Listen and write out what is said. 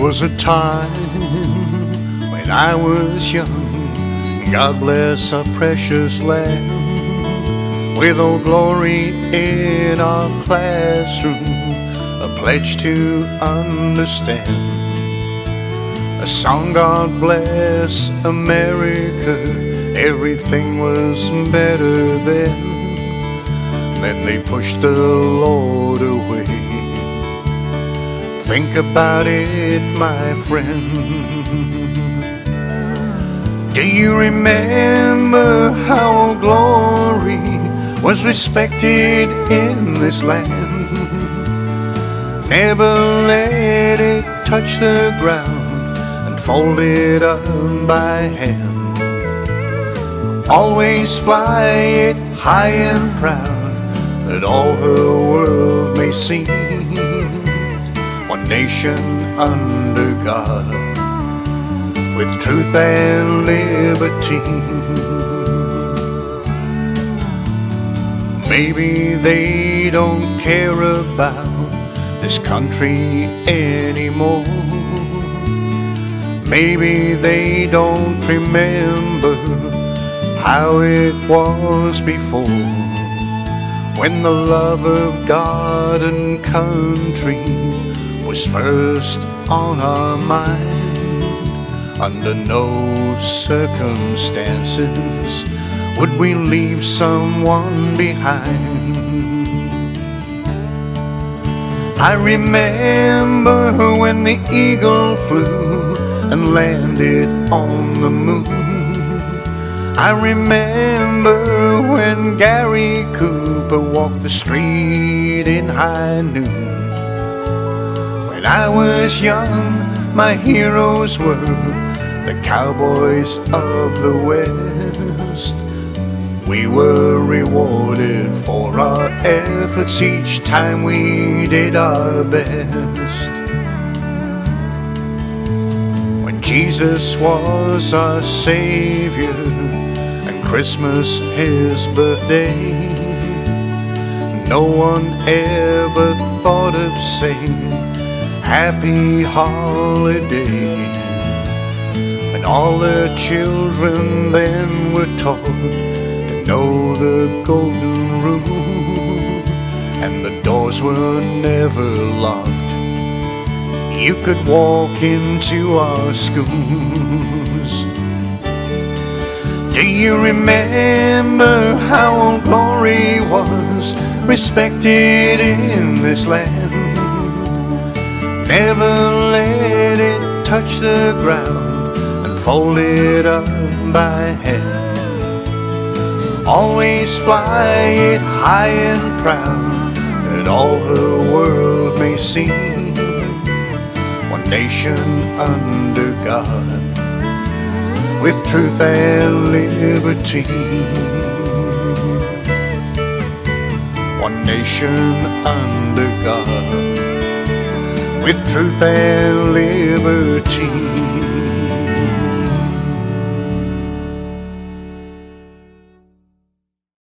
was a time when I was young. God bless our precious land, with Old Glory in our classroom, a pledge to understand. A song, God bless America, everything was better then. Then they pushed the Lord away. Think about it, my friend. Do you remember how Old Glory was respected in this land? Never let it touch the ground and fold it up by hand. Always fly it high and proud, that all her world may see. One nation under God, with truth and liberty. Maybe they don't care about this country anymore. Maybe they don't remember how it was before, when the love of God and country was first on our mind. Under no circumstances would we leave someone behind. I remember when the eagle flew and landed on the moon. I remember when Gary Cooper walked the street in high noon. When I was young, my heroes were the cowboys of the West. We were rewarded for our efforts each time we did our best. When Jesus was our Savior and Christmas his birthday, no one ever thought of saying happy holiday. And all the children then were taught to know the golden rule, and the doors were never locked. You could walk into our schools. Do you remember how Old Glory was respected in this land? Never let it touch the ground and fold it up by hand. Always fly it high and proud, that all her world may see. One nation under God, with truth and liberty. One nation under God, with truth and liberty.